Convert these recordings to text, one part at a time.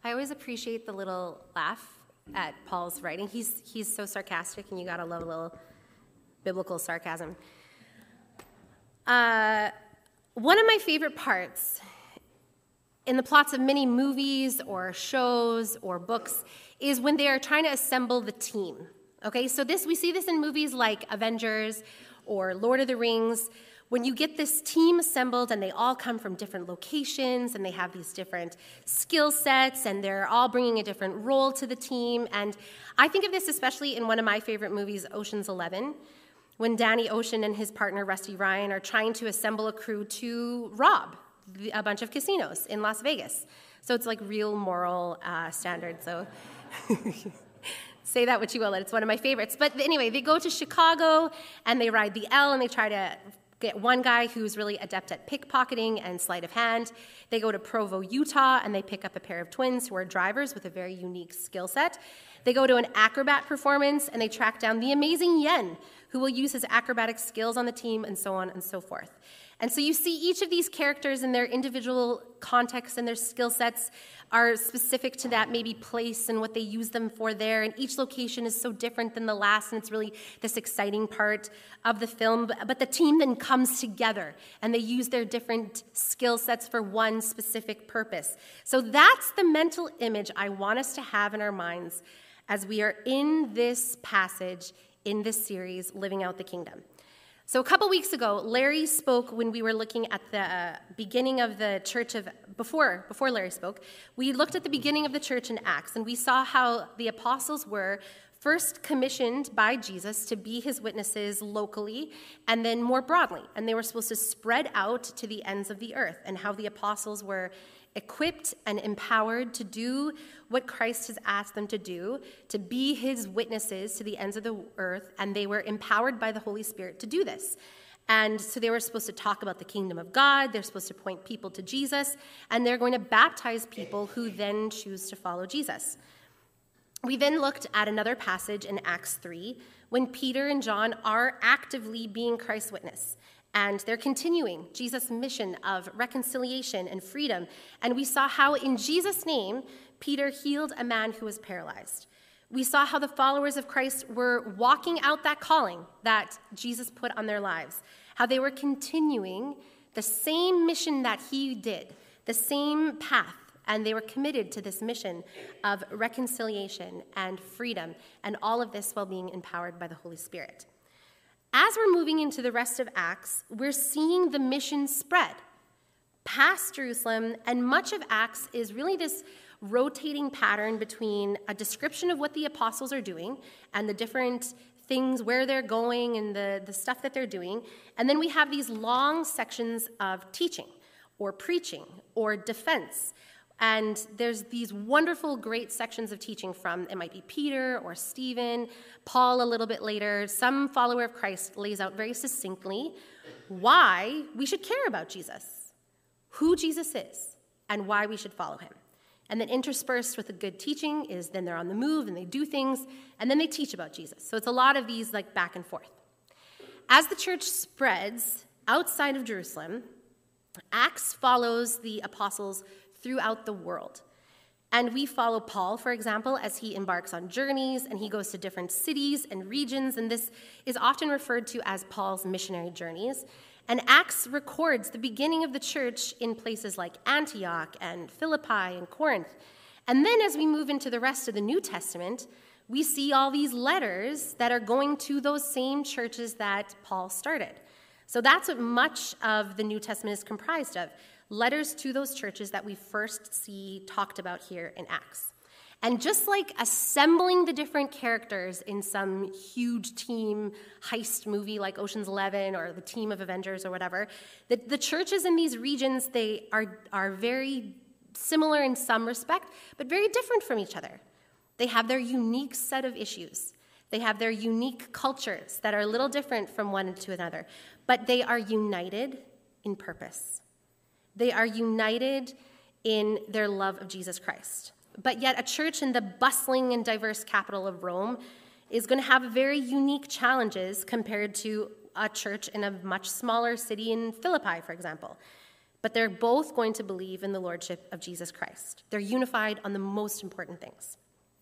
I always appreciate the little laugh at Paul's writing. He's so sarcastic, and you gotta love a little biblical sarcasm. One of my favorite parts in the plots of many movies or shows or books is when they are trying to assemble the team. Okay, so we see this in movies like Avengers or Lord of the Rings, when you get this team assembled and they all come from different locations and they have these different skill sets and they're all bringing a different role to the team. And I think of this especially in one of my favorite movies, Ocean's 11, when Danny Ocean and his partner Rusty Ryan are trying to assemble a crew to rob a bunch of casinos in Las Vegas. So it's like real moral standards. So say that what you will, it's one of my favorites. But anyway, they go to Chicago and they ride the L and they try to get one guy who's really adept at pickpocketing and sleight of hand. They go to Provo, Utah, and they pick up a pair of twins who are drivers with a very unique skill set. They go to an acrobat performance, and they track down the amazing Yen, who will use his acrobatic skills on the team, and so on and so forth. And so you see each of these characters in their individual contexts and their skill sets are specific to that maybe place and what they use them for there. And each location is so different than the last, and it's really this exciting part of the film. But the team then comes together, and they use their different skill sets for one specific purpose. So that's the mental image I want us to have in our minds as we are in this passage, in this series, Living Out the Kingdom. So a couple weeks ago, Larry spoke when we were looking at the beginning of the church of, before Larry spoke, we looked at the beginning of the church in Acts, and we saw how the apostles were first commissioned by Jesus to be his witnesses locally and then more broadly. And they were supposed to spread out to the ends of the earth, and how the apostles were equipped and empowered to do what Christ has asked them to do, to be his witnesses to the ends of the earth, and they were empowered by the Holy Spirit to do this. And so they were supposed to talk about the kingdom of God, they're supposed to point people to Jesus, and they're going to baptize people who then choose to follow Jesus. We then looked at another passage in Acts 3, when Peter and John are actively being Christ's witness. And they're continuing Jesus' mission of reconciliation and freedom. And we saw how in Jesus' name, Peter healed a man who was paralyzed. We saw how the followers of Christ were walking out that calling that Jesus put on their lives, how they were continuing the same mission that he did, the same path, and they were committed to this mission of reconciliation and freedom, and all of this while being empowered by the Holy Spirit. As we're moving into the rest of Acts, we're seeing the mission spread past Jerusalem, and much of Acts is really this rotating pattern between a description of what the apostles are doing and the different things, where they're going and the stuff that they're doing, and then we have these long sections of teaching or preaching or defense. And there's these wonderful, great sections of teaching from, it might be Peter or Stephen, Paul a little bit later. Some follower of Christ lays out very succinctly why we should care about Jesus, who Jesus is, and why we should follow him. And then interspersed with the good teaching is then they're on the move and they do things, and then they teach about Jesus. So it's a lot of these like back and forth. As the church spreads outside of Jerusalem, Acts follows the apostles throughout the world. And we follow Paul, for example, as he embarks on journeys and he goes to different cities and regions, and this is often referred to as Paul's missionary journeys. And Acts records the beginning of the church in places like Antioch and Philippi and Corinth. And then as we move into the rest of the New Testament, we see all these letters that are going to those same churches that Paul started. So that's what much of the New Testament is comprised of. Letters to those churches that we first see talked about here in Acts. And just like assembling the different characters in some huge team heist movie like Ocean's 11 or the team of Avengers or whatever, the churches in these regions, they are very similar in some respect, but very different from each other. They have their unique set of issues. They have their unique cultures that are a little different from one to another, but they are united in purpose. They are united in their love of Jesus Christ. But yet a church in the bustling and diverse capital of Rome is going to have very unique challenges compared to a church in a much smaller city in Philippi, for example. but they're both going to believe in the lordship of Jesus Christ. They're unified on the most important things.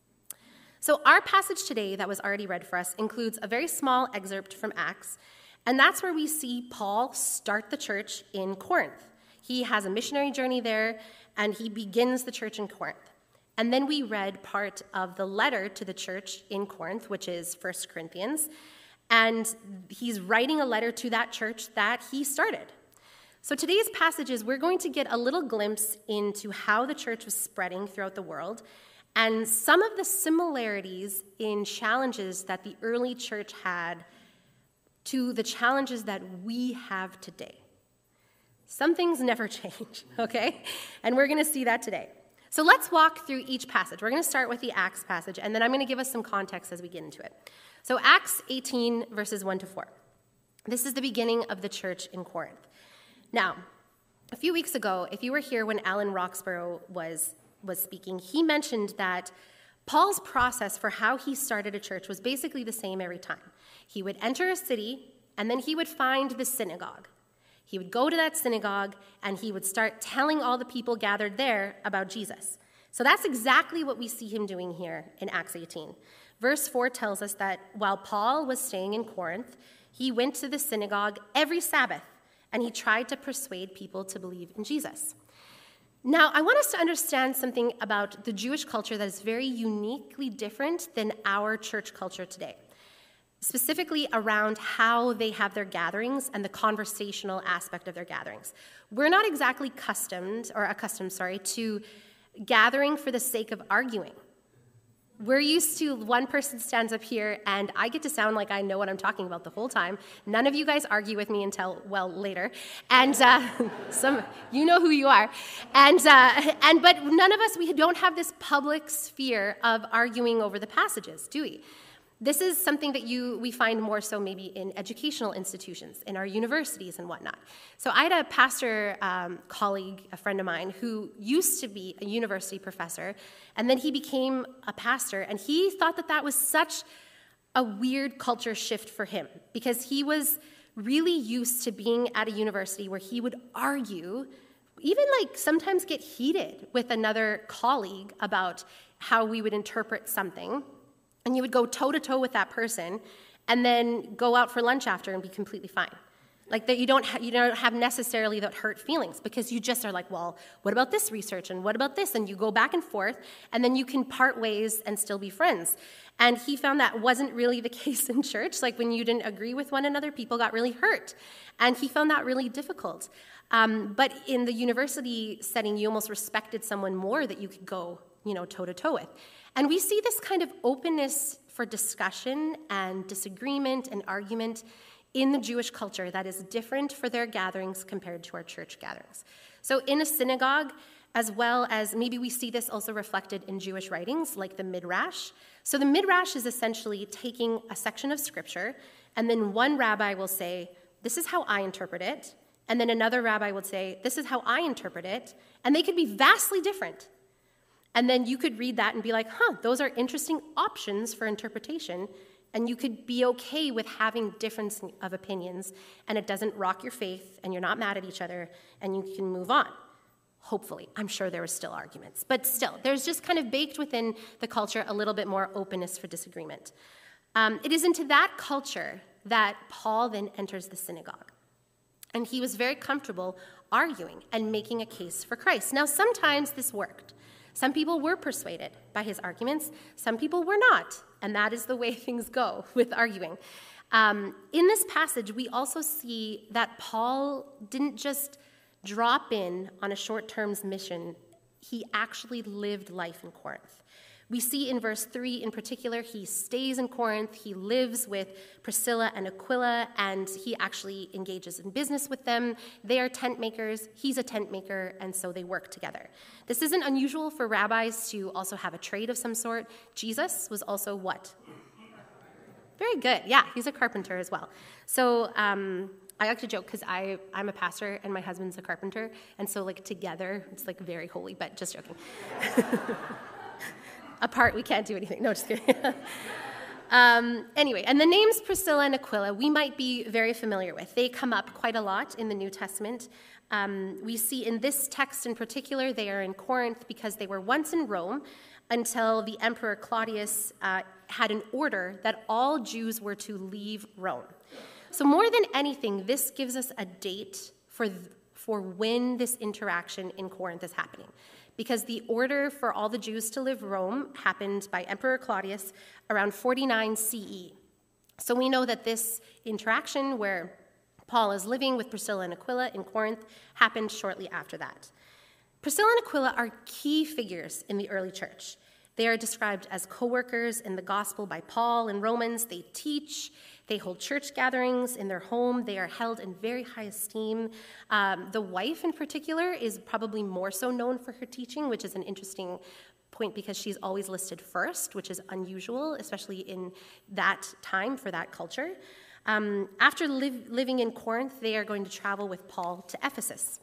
So our passage today that was already read for us includes a very small excerpt from Acts, and that's where we see Paul start the church in Corinth. He has a missionary journey there, and he begins the church in Corinth. And then we read part of the letter to the church in Corinth, which is 1 Corinthians, and he's writing a letter to that church that he started. So today's passages, we're going to get a little glimpse into how the church was spreading throughout the world and some of the similarities in challenges that the early church had to the challenges that we have today. Some things never change, okay? And we're going to see that today. So let's walk through each passage. We're going to start with the Acts passage, and then I'm going to give us some context as we get into it. So Acts 18, verses 1 to 4. This is the beginning of the church in Corinth. Now, a few weeks ago, if you were here when Alan Roxborough was speaking, he mentioned that Paul's process for how he started a church was basically the same every time. He would enter a city, and then he would find the synagogue. He would go to that synagogue, and he would start telling all the people gathered there about Jesus. So that's exactly what we see him doing here in Acts 18. Verse 4 tells us that while Paul was staying in Corinth, he went to the synagogue every Sabbath, and he tried to persuade people to believe in Jesus. Now, I want us to understand something about the Jewish culture that is very uniquely different than our church culture today, specifically around how they have their gatherings and the conversational aspect of their gatherings. We're not exactly accustomed to gathering for the sake of arguing. We're used to one person stands up here, and I get to sound like I know what I'm talking about the whole time. None of you guys argue with me until, well, later. And you know who you are. But none of us, we don't have this public sphere of arguing over the passages, do we? This is something that we find more so maybe in educational institutions, in our universities and whatnot. So I had a pastor colleague, a friend of mine, who used to be a university professor, and then he became a pastor, and he thought that that was such a weird culture shift for him, because he was really used to being at a university where he would argue, even like sometimes get heated with another colleague about how we would interpret something. And you would go toe-to-toe with that person and then go out for lunch after and be completely fine. Like that you don't have necessarily that hurt feelings, because you just are like, well, what about this research and what about this? And you go back and forth, and then you can part ways and still be friends. And he found that wasn't really the case in church. Like when you didn't agree with one another, people got really hurt. And he found that really difficult. But in the university setting, you almost respected someone more that you could go, toe-to-toe with. And we see this kind of openness for discussion and disagreement and argument in the Jewish culture that is different for their gatherings compared to our church gatherings. So in a synagogue, as well as maybe we see this also reflected in Jewish writings like the Midrash. So the Midrash is essentially taking a section of scripture, and then one rabbi will say, this is how I interpret it, and then another rabbi would say, this is how I interpret it, and they could be vastly different. And then you could read that and be like, those are interesting options for interpretation. And you could be okay with having difference of opinions, and it doesn't rock your faith, and you're not mad at each other, and you can move on. Hopefully. I'm sure there were still arguments. But still, there's just kind of baked within the culture a little bit more openness for disagreement. It is into that culture that Paul then enters the synagogue. And he was very comfortable arguing and making a case for Christ. Now, sometimes this worked. Some people were persuaded by his arguments. Some people were not. And that is the way things go with arguing. In this passage, we also see that Paul didn't just drop in on a short-term mission. He actually lived life in Corinth. We see in verse 3 in particular, he stays in Corinth, he lives with Priscilla and Aquila, and he actually engages in business with them. They are tent makers, he's a tent maker, and so they work together. This isn't unusual for rabbis to also have a trade of some sort. Jesus was also what? Very good, yeah, he's a carpenter as well. So I like to joke because I'm a pastor and my husband's a carpenter, and so like together, it's like very holy, but just joking. Apart, we can't do anything. No, just kidding. Anyway, and the names Priscilla and Aquila we might be very familiar with. They come up quite a lot in the New Testament. We see in this text in particular, they are in Corinth because they were once in Rome until the Emperor Claudius had an order that all Jews were to leave Rome. So more than anything, this gives us a date for when this interaction in Corinth is happening, because the order for all the Jews to leave Rome happened by Emperor Claudius around 49 CE. So we know that this interaction where Paul is living with Priscilla and Aquila in Corinth happened shortly after that. Priscilla and Aquila are key figures in the early church. They are described as co-workers in the gospel by Paul in Romans. They teach, they hold church gatherings in their home. They are held in very high esteem. The wife in particular is probably more so known for her teaching, which is an interesting point because she's always listed first, which is unusual, especially in that time for that culture. After living in Corinth, they are going to travel with Paul to Ephesus.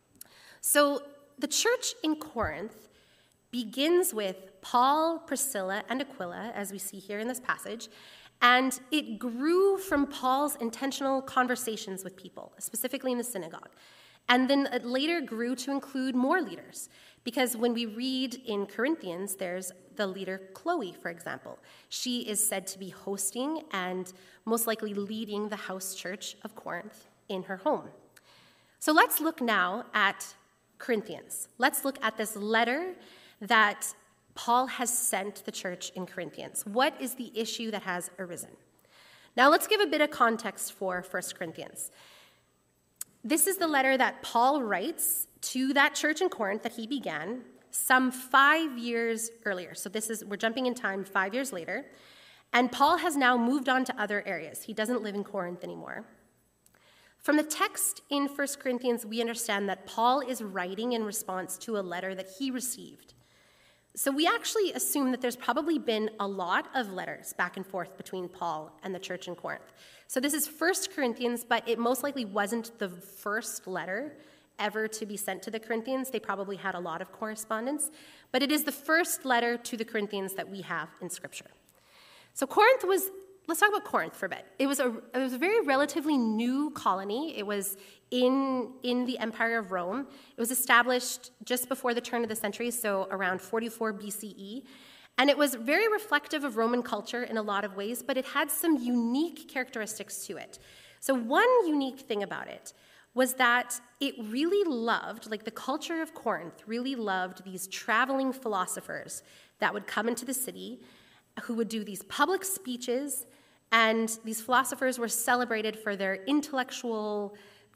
So the church in Corinth begins with Paul, Priscilla, and Aquila, as we see here in this passage, and it grew from Paul's intentional conversations with people, specifically in the synagogue. And then it later grew to include more leaders, because when we read in Corinthians, there's the leader Chloe, for example. She is said to be hosting and most likely leading the house church of Corinth in her home. So let's look now at Corinthians. Let's look at this letter that Paul has sent the church in Corinthians. What is the issue that has arisen? Now let's give a bit of context for 1 Corinthians. This is the letter that Paul writes to that church in Corinth that he began some 5 years earlier. So we're jumping in time 5 years later. And Paul has now moved on to other areas. He doesn't live in Corinth anymore. From the text in 1 Corinthians, we understand that Paul is writing in response to a letter that he received. So we actually assume that there's probably been a lot of letters back and forth between Paul and the church in Corinth. So this is 1 Corinthians, but it most likely wasn't the first letter ever to be sent to the Corinthians. They probably had a lot of correspondence, but it is the first letter to the Corinthians that we have in Scripture. So let's talk about Corinth for a bit. It was a very relatively new colony. It was in the Empire of Rome. It was established just before the turn of the century, so around 44 BCE. And it was very reflective of Roman culture in a lot of ways, but it had some unique characteristics to it. So one unique thing about it was that it really loved, like the culture of Corinth really loved these traveling philosophers that would come into the city, who would do these public speeches, and these philosophers were celebrated for their intellectual,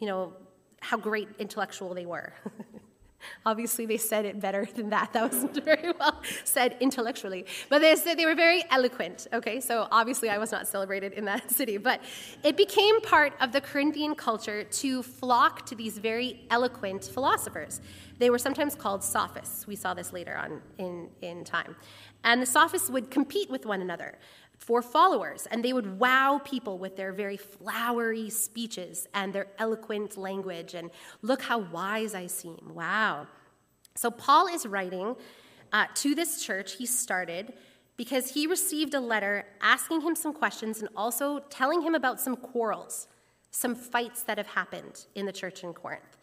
how great intellectual they were. Obviously, they said it better than that. That wasn't very well said intellectually. But they said they were very eloquent, okay? So obviously, I was not celebrated in that city. But it became part of the Corinthian culture to flock to these very eloquent philosophers. They were sometimes called sophists. We saw this later on in time. And the sophists would compete with one another for followers, and they would wow people with their very flowery speeches and their eloquent language, and look how wise I seem, wow. So Paul is writing to this church he started because he received a letter asking him some questions and also telling him about some quarrels, some fights that have happened in the church in Corinth.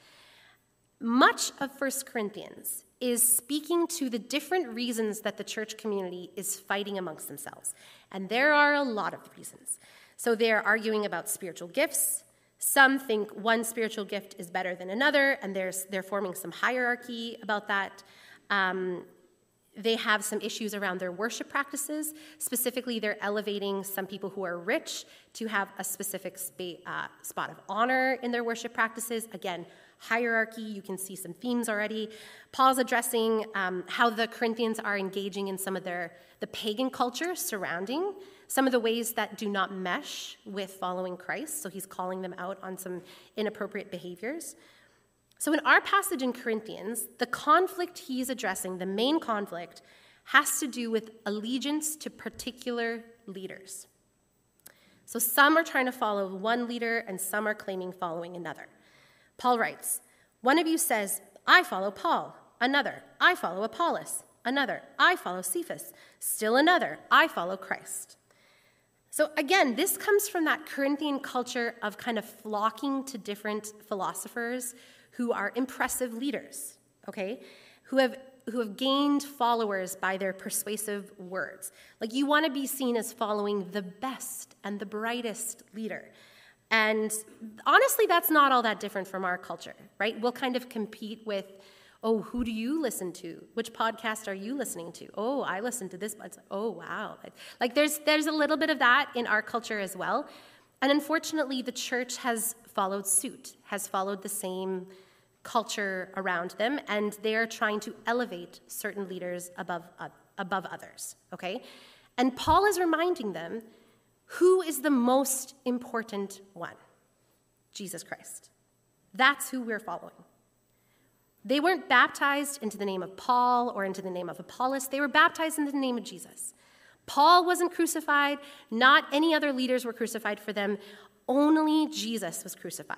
Much of 1 Corinthians is speaking to the different reasons that the church community is fighting amongst themselves. And there are a lot of reasons. So they're arguing about spiritual gifts. Some think one spiritual gift is better than another, and they're forming some hierarchy about that. They have some issues around their worship practices. Specifically, they're elevating some people who are rich to have a specific spot of honor in their worship practices. Again, hierarchy, you can see some themes already. Paul's addressing how the Corinthians are engaging in some of the pagan culture surrounding some of the ways that do not mesh with following Christ. So he's calling them out on some inappropriate behaviors. So in our passage in Corinthians, the conflict he's addressing, the main conflict, has to do with allegiance to particular leaders. So some are trying to follow one leader and some are claiming following another. Paul writes, one of you says, I follow Paul. Another, I follow Apollos. Another, I follow Cephas. Still another, I follow Christ. So again, this comes from that Corinthian culture of kind of flocking to different philosophers who are impressive leaders, okay, who have gained followers by their persuasive words. Like, you want to be seen as following the best and the brightest leader. And honestly, that's not all that different from our culture, right? We'll kind of compete with, oh, who do you listen to? Which podcast are you listening to? Oh, I listen to this. It's like, oh, wow. Like there's a little bit of that in our culture as well. And unfortunately, the church has followed suit, has followed the same culture around them, and they're trying to elevate certain leaders above others, okay? And Paul is reminding them, who is the most important one? Jesus Christ. That's who we're following. They weren't baptized into the name of Paul or into the name of Apollos. They were baptized into the name of Jesus. Paul wasn't crucified. Not any other leaders were crucified for them. Only Jesus was crucified.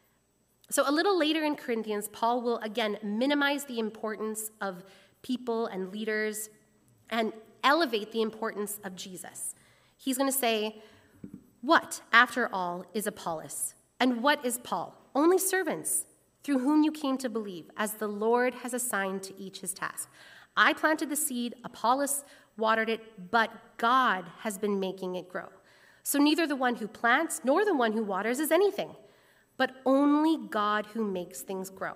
So a little later in Corinthians, Paul will again minimize the importance of people and leaders and elevate the importance of Jesus. He's going to say, what, after all, is Apollos? And what is Paul? Only servants through whom you came to believe, as the Lord has assigned to each his task. I planted the seed, Apollos watered it, but God has been making it grow. So neither the one who plants nor the one who waters is anything, but only God who makes things grow.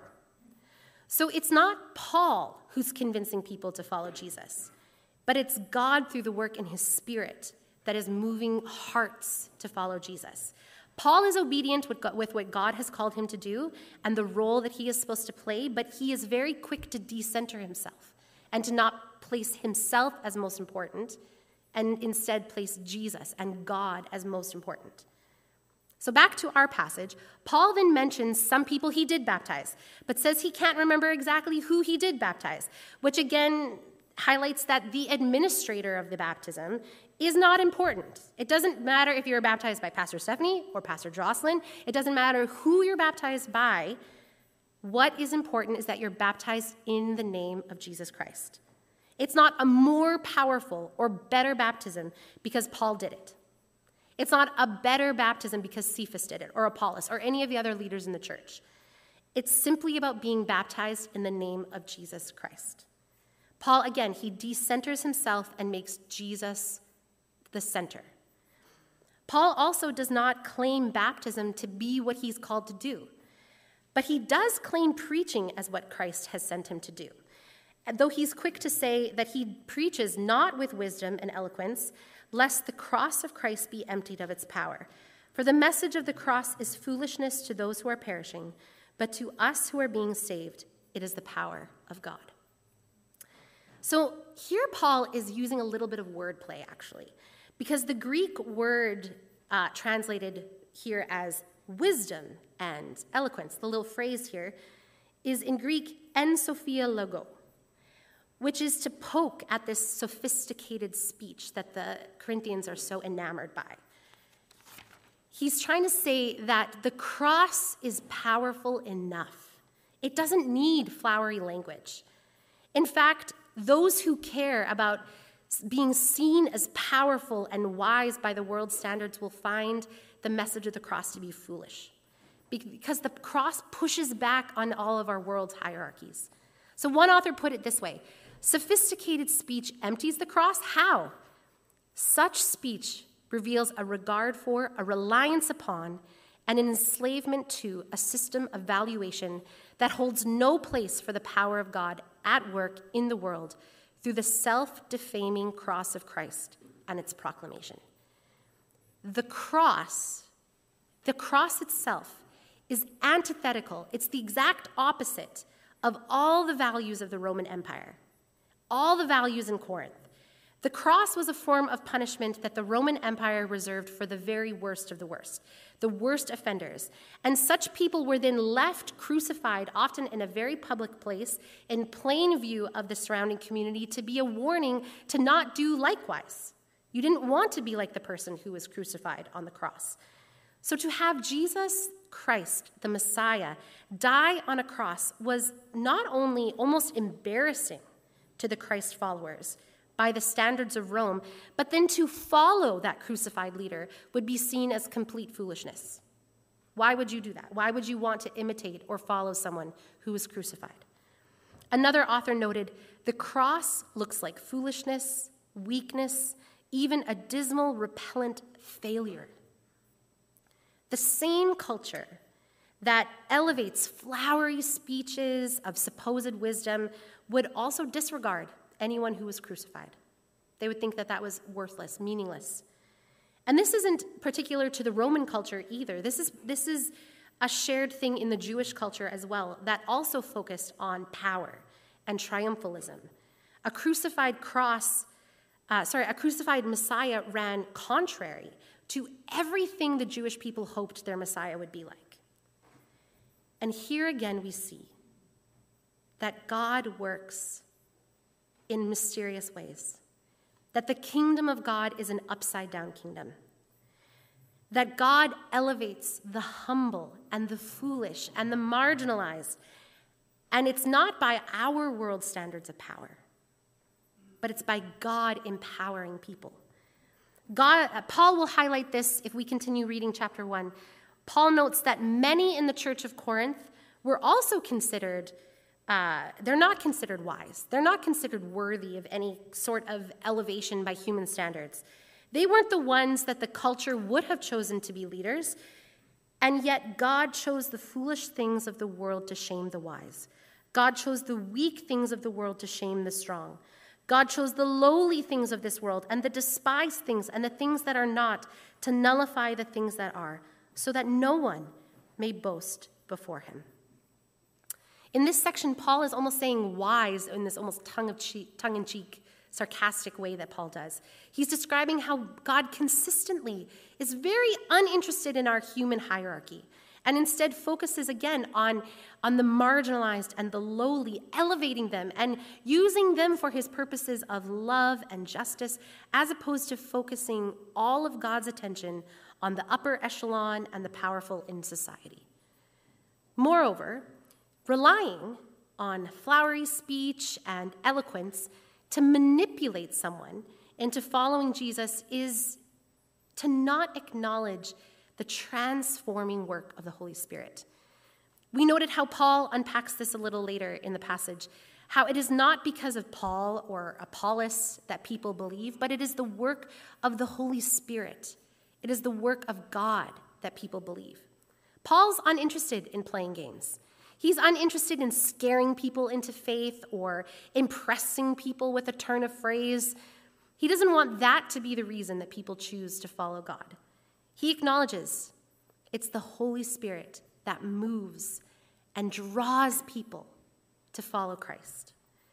So it's not Paul who's convincing people to follow Jesus, but it's God through the work in his Spirit that is moving hearts to follow Jesus. Paul is obedient with what God has called him to do and the role that he is supposed to play, but he is very quick to decenter himself and to not place himself as most important and instead place Jesus and God as most important. So back to our passage, Paul then mentions some people he did baptize, but says he can't remember exactly who he did baptize, which again highlights that the administrator of the baptism is not important. It doesn't matter if you're baptized by Pastor Stephanie or Pastor Jocelyn. It doesn't matter who you're baptized by. What is important is that you're baptized in the name of Jesus Christ. It's not a more powerful or better baptism because Paul did it. It's not a better baptism because Cephas did it or Apollos or any of the other leaders in the church. It's simply about being baptized in the name of Jesus Christ. Paul, again, he decenters himself and makes Jesus the center. Paul also does not claim baptism to be what he's called to do, but he does claim preaching as what Christ has sent him to do. Though he's quick to say that he preaches not with wisdom and eloquence, lest the cross of Christ be emptied of its power. For the message of the cross is foolishness to those who are perishing, but to us who are being saved, it is the power of God. So here Paul is using a little bit of wordplay, actually, because the Greek word translated here as wisdom and eloquence, the little phrase here, is in Greek en sophia logo, which is to poke at this sophisticated speech that the Corinthians are so enamored by. He's trying to say that the cross is powerful enough. It doesn't need flowery language. In fact, those who care about being seen as powerful and wise by the world's standards will find the message of the cross to be foolish, because the cross pushes back on all of our world's hierarchies. So one author put it this way: sophisticated speech empties the cross. How? Such speech reveals a regard for, a reliance upon, and an enslavement to a system of valuation that holds no place for the power of God at work in the world through the self-defaming cross of Christ and its proclamation. The cross itself is antithetical. It's the exact opposite of all the values of the Roman Empire, all the values in Corinth. The cross was a form of punishment that the Roman Empire reserved for the very worst of the worst offenders. And such people were then left crucified, often in a very public place, in plain view of the surrounding community, to be a warning to not do likewise. You didn't want to be like the person who was crucified on the cross. So to have Jesus Christ, the Messiah, die on a cross was not only almost embarrassing to the Christ followers, by the standards of Rome, but then to follow that crucified leader would be seen as complete foolishness. Why would you do that? Why would you want to imitate or follow someone who was crucified? Another author noted, the cross looks like foolishness, weakness, even a dismal, repellent failure. The same culture that elevates flowery speeches of supposed wisdom would also disregard anyone who was crucified. They would think that that was worthless, meaningless. And this isn't particular to the Roman culture either. This is a shared thing in the Jewish culture as well that also focused on power and triumphalism. A crucified Messiah ran contrary to everything the Jewish people hoped their Messiah would be like. And here again we see that God works in mysterious ways, that the kingdom of God is an upside-down kingdom, that God elevates the humble and the foolish and the marginalized, and it's not by our world standards of power, but it's by God empowering people. Paul will highlight this if we continue reading chapter 1. Paul notes that many in the church of Corinth were also considered they're not considered wise. They're not considered worthy of any sort of elevation by human standards. They weren't the ones that the culture would have chosen to be leaders, and yet God chose the foolish things of the world to shame the wise. God chose the weak things of the world to shame the strong. God chose the lowly things of this world and the despised things and the things that are not to nullify the things that are, so that no one may boast before him. In this section, Paul is almost saying wise in this almost tongue-in-cheek, sarcastic way that Paul does. He's describing how God consistently is very uninterested in our human hierarchy and instead focuses again on the marginalized and the lowly, elevating them and using them for his purposes of love and justice, as opposed to focusing all of God's attention on the upper echelon and the powerful in society. Moreover, relying on flowery speech and eloquence to manipulate someone into following Jesus is to not acknowledge the transforming work of the Holy Spirit. We noted how Paul unpacks this a little later in the passage, how it is not because of Paul or Apollos that people believe, but it is the work of the Holy Spirit. It is the work of God that people believe. Paul's uninterested in playing games. He's uninterested in scaring people into faith or impressing people with a turn of phrase. He doesn't want that to be the reason that people choose to follow God. He acknowledges it's the Holy Spirit that moves and draws people to follow Christ.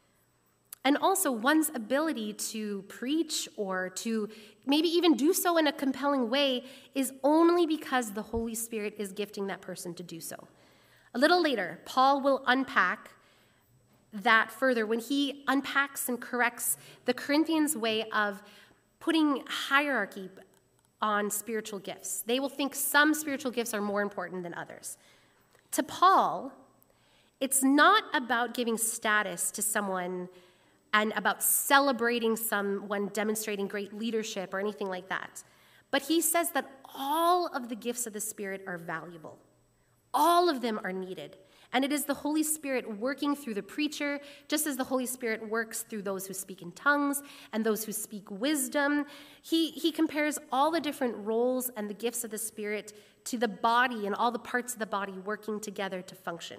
And also, one's ability to preach or to maybe even do so in a compelling way is only because the Holy Spirit is gifting that person to do so. A little later, Paul will unpack that further when he unpacks and corrects the Corinthians' way of putting hierarchy on spiritual gifts. They will think some spiritual gifts are more important than others. To Paul, it's not about giving status to someone and about celebrating someone demonstrating great leadership or anything like that. But he says that all of the gifts of the Spirit are valuable. All of them are needed. And it is the Holy Spirit working through the preacher, just as the Holy Spirit works through those who speak in tongues and those who speak wisdom. He compares all the different roles and the gifts of the Spirit to the body and all the parts of the body working together to function.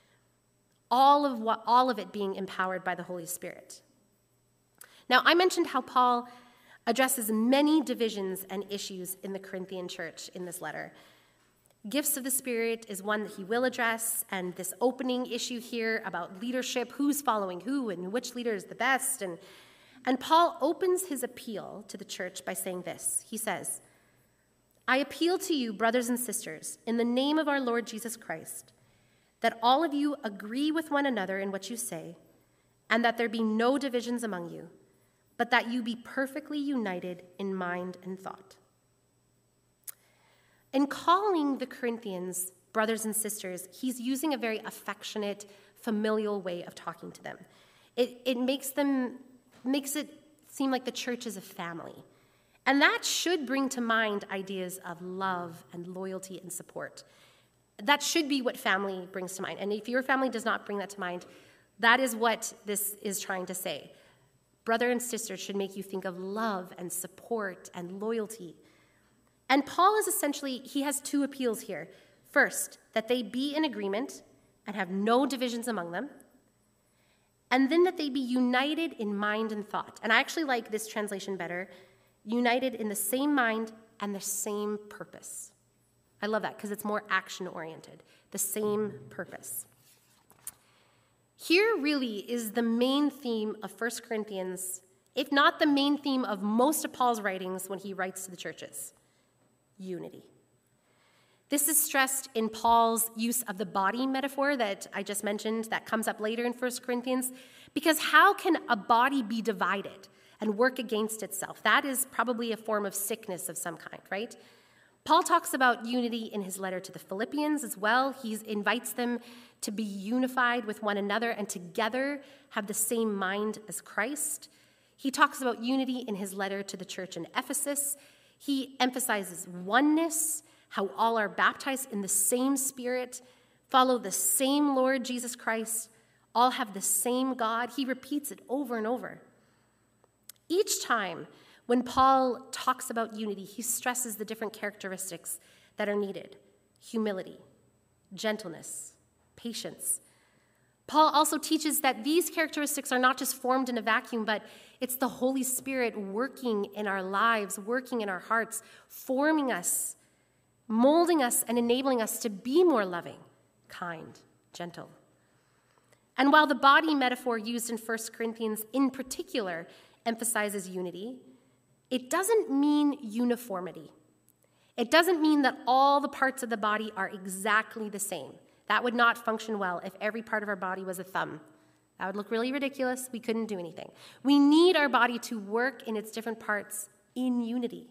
All of it being empowered by the Holy Spirit. Now, I mentioned how Paul addresses many divisions and issues in the Corinthian church in this letter. Gifts of the Spirit is one that he will address, and this opening issue here about leadership, who's following who and which leader is the best. And Paul opens his appeal to the church by saying this. He says, I appeal to you, brothers and sisters, in the name of our Lord Jesus Christ, that all of you agree with one another in what you say, and that there be no divisions among you, but that you be perfectly united in mind and thought. In calling the Corinthians brothers and sisters, he's using a very affectionate, familial way of talking to them. It makes it seem like the church is a family. And that should bring to mind ideas of love and loyalty and support. That should be what family brings to mind. And if your family does not bring that to mind, that is what this is trying to say. Brother and sister should make you think of love and support and loyalty. And Paul is essentially, he has two appeals here. First, that they be in agreement and have no divisions among them. And then that they be united in mind and thought. And I actually like this translation better. United in the same mind and the same purpose. I love that because it's more action-oriented. The same purpose. Here really is the main theme of 1 Corinthians, if not the main theme of most of Paul's writings when he writes to the churches. Unity. This is stressed in Paul's use of the body metaphor that I just mentioned that comes up later in 1 Corinthians, because how can a body be divided and work against itself? That is probably a form of sickness of some kind, right? Paul talks about unity in his letter to the Philippians as well. He invites them to be unified with one another and together have the same mind as Christ. He talks about unity in his letter to the church in Ephesus. He emphasizes oneness, how all are baptized in the same Spirit, follow the same Lord Jesus Christ, all have the same God. He repeats it over and over. Each time when Paul talks about unity, he stresses the different characteristics that are needed: humility, gentleness, patience. Paul also teaches that these characteristics are not just formed in a vacuum, but it's the Holy Spirit working in our lives, working in our hearts, forming us, molding us, and enabling us to be more loving, kind, gentle. And while the body metaphor used in 1 Corinthians in particular emphasizes unity, it doesn't mean uniformity. It doesn't mean that all the parts of the body are exactly the same. That would not function well if every part of our body was a thumb. That would look really ridiculous. We couldn't do anything. We need our body to work in its different parts in unity.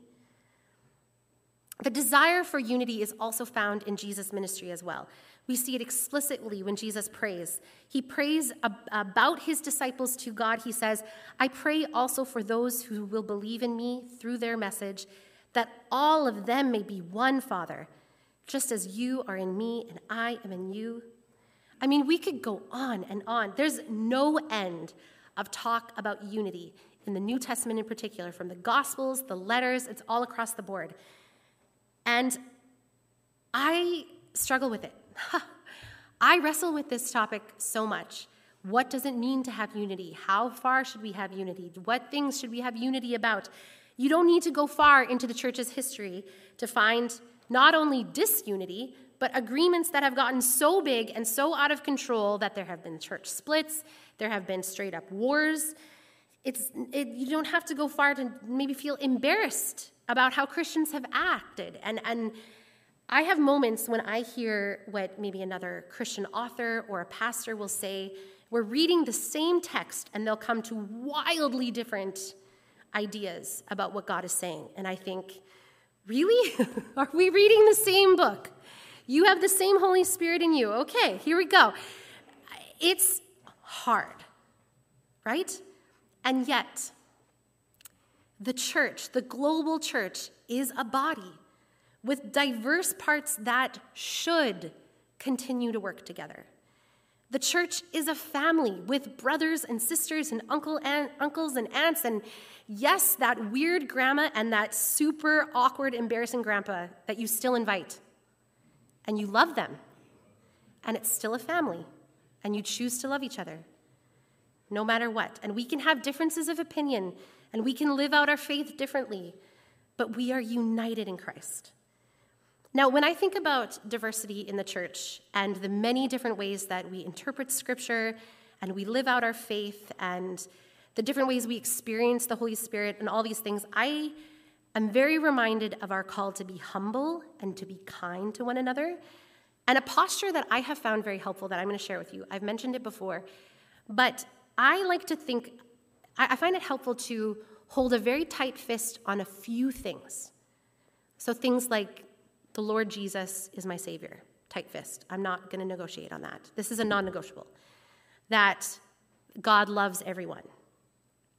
The desire for unity is also found in Jesus' ministry as well. We see it explicitly when Jesus prays. He prays about his disciples to God. He says, "I pray also for those who will believe in me through their message, that all of them may be one, Father, just as you are in me and I am in you." I mean, we could go on and on. There's no end of talk about unity in the New Testament in particular, from the Gospels, the letters, it's all across the board. And I struggle with it. I wrestle with this topic so much. What does it mean to have unity? How far should we have unity? What things should we have unity about? You don't need to go far into the church's history to find not only disunity, but agreements that have gotten so big and so out of control that there have been church splits, there have been straight-up wars. You don't have to go far to maybe feel embarrassed about how Christians have acted. And I have moments when I hear what maybe another Christian author or a pastor will say. We're reading the same text, and they'll come to wildly different ideas about what God is saying. And I think, really? Are we reading the same book? You have the same Holy Spirit in you. Okay, here we go. It's hard, right? And yet, the church, the global church, is a body with diverse parts that should continue to work together. The church is a family with brothers and sisters and uncles and aunts, and yes, that weird grandma and that super awkward, embarrassing grandpa that you still invite. And you love them. And it's still a family. And you choose to love each other, no matter what. And we can have differences of opinion, and we can live out our faith differently, but we are united in Christ. Now, when I think about diversity in the church and the many different ways that we interpret Scripture and we live out our faith and the different ways we experience the Holy Spirit and all these things, I am very reminded of our call to be humble and to be kind to one another, and a posture that I have found very helpful that I'm going to share with you. I've mentioned it before, but I like to think, I find it helpful to hold a very tight fist on a few things. So things like, the Lord Jesus is my Savior. Tight fist. I'm not going to negotiate on that. This is a non-negotiable. That God loves everyone.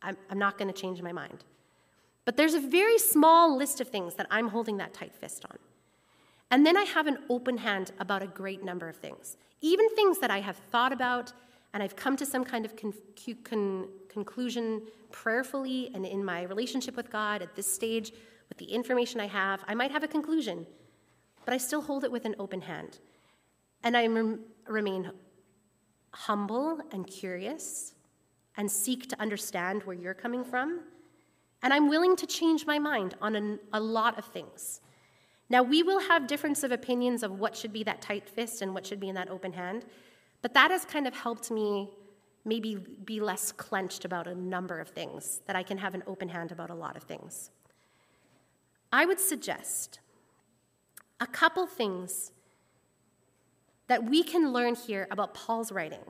I'm not going to change my mind. But there's a very small list of things that I'm holding that tight fist on. And then I have an open hand about a great number of things, even things that I have thought about and I've come to some kind of conclusion prayerfully and in my relationship with God at this stage with the information I have. I might have a conclusion, but I still hold it with an open hand. And I remain humble and curious and seek to understand where you're coming from. And I'm willing to change my mind on a lot of things. Now, we will have difference of opinions of what should be that tight fist and what should be in that open hand, but that has kind of helped me maybe be less clenched about a number of things, that I can have an open hand about a lot of things. I would suggest a couple things that we can learn here about Paul's writing.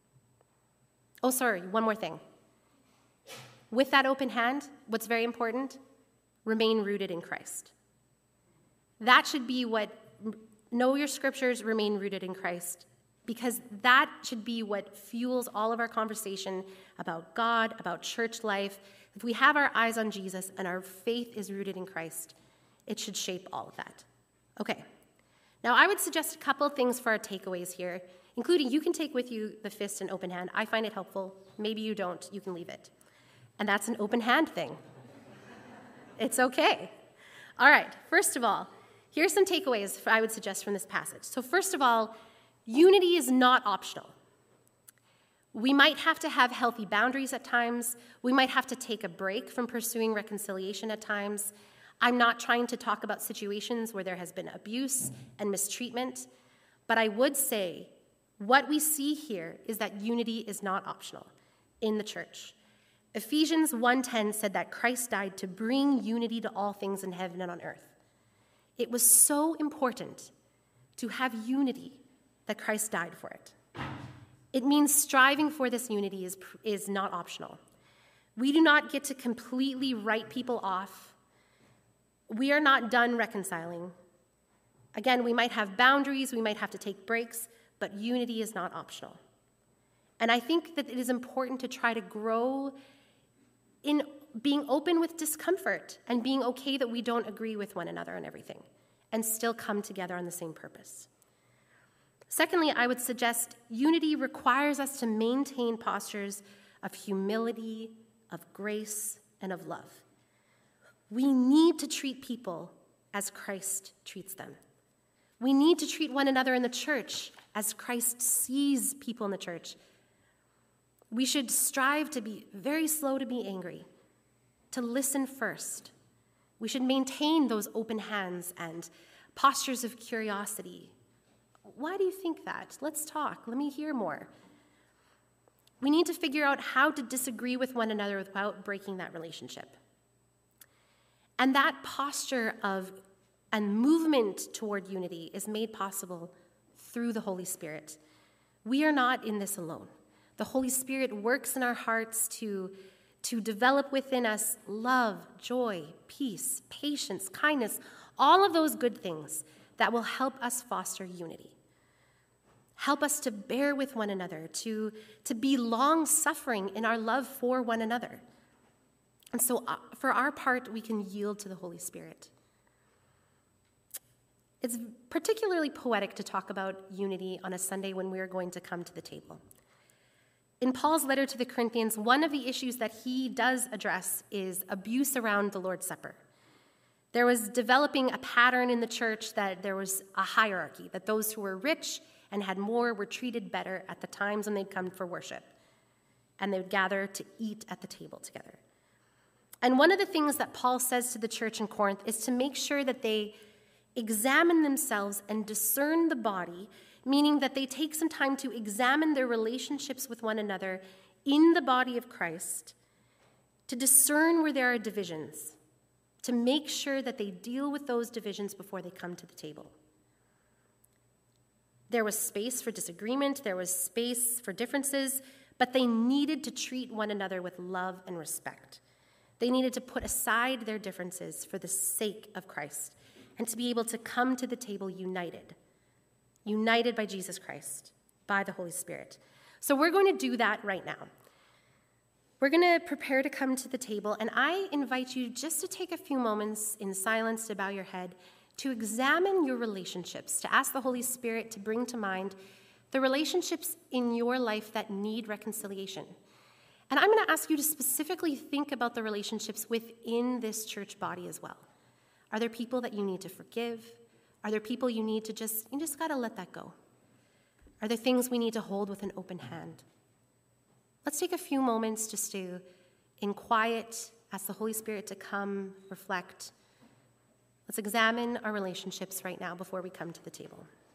Oh, sorry, one more thing. With that open hand, what's very important? Remain rooted in Christ. That should be what, know your scriptures, remain rooted in Christ, because that should be what fuels all of our conversation about God, about church life. If we have our eyes on Jesus and our faith is rooted in Christ, it should shape all of that. Okay, now I would suggest a couple of things for our takeaways here, including you can take with you the fist and open hand. I find it helpful. Maybe you don't, you can leave it. And that's an open hand thing. It's okay. All right, first of all, here's some takeaways I would suggest from this passage. So first of all, unity is not optional. We might have to have healthy boundaries at times. We might have to take a break from pursuing reconciliation at times. I'm not trying to talk about situations where there has been abuse and mistreatment, but I would say what we see here is that unity is not optional in the church. Ephesians 1:10 said that Christ died to bring unity to all things in heaven and on earth. It was so important to have unity that Christ died for it. It means striving for this unity is not optional. We do not get to completely write people off. We are not done reconciling. Again, we might have boundaries, we might have to take breaks, but unity is not optional. And I think that it is important to try to grow in being open with discomfort and being okay that we don't agree with one another on everything and still come together on the same purpose. Secondly, I would suggest unity requires us to maintain postures of humility, of grace, and of love. We need to treat people as Christ treats them. We need to treat one another in the church as Christ sees people in the church. We should strive to be very slow to be angry, to listen first. We should maintain those open hands and postures of curiosity. Why do you think that? Let's talk. Let me hear more. We need to figure out how to disagree with one another without breaking that relationship. And that posture of and movement toward unity is made possible through the Holy Spirit. We are not in this alone. The Holy Spirit works in our hearts to develop within us love, joy, peace, patience, kindness, all of those good things that will help us foster unity. Help us to bear with one another, to be long-suffering in our love for one another. And so for our part, we can yield to the Holy Spirit. It's particularly poetic to talk about unity on a Sunday when we are going to come to the table. In Paul's letter to the Corinthians, one of the issues that he does address is abuse around the Lord's Supper. There was developing a pattern in the church that there was a hierarchy, that those who were rich and had more were treated better at the times when they'd come for worship, and they would gather to eat at the table together. And one of the things that Paul says to the church in Corinth is to make sure that they examine themselves and discern the body, meaning that they take some time to examine their relationships with one another in the body of Christ, to discern where there are divisions, to make sure that they deal with those divisions before they come to the table. There was space for disagreement, there was space for differences, but they needed to treat one another with love and respect. They needed to put aside their differences for the sake of Christ and to be able to come to the table united by Jesus Christ, by the Holy Spirit. So we're going to do that right now. We're going to prepare to come to the table, and I invite you just to take a few moments in silence to bow your head, to examine your relationships, to ask the Holy Spirit to bring to mind the relationships in your life that need reconciliation. And I'm going to ask you to specifically think about the relationships within this church body as well. Are there people that you need to forgive? Are there people you just got to let that go? Are there things we need to hold with an open hand? Let's take a few moments just to, in quiet, ask the Holy Spirit to come, reflect. Let's examine our relationships right now before we come to the table.